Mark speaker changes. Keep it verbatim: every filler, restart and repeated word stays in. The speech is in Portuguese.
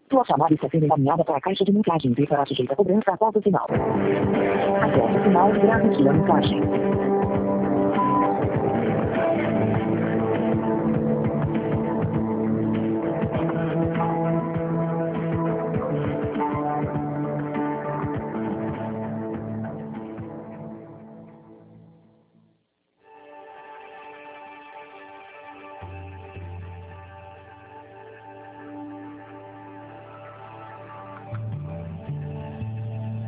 Speaker 1: Sua chamada está sendo encaminhada para a caixa de mensagens e será sujeita a cobrança após o sinal. Após o sinal, grave sua mensagem.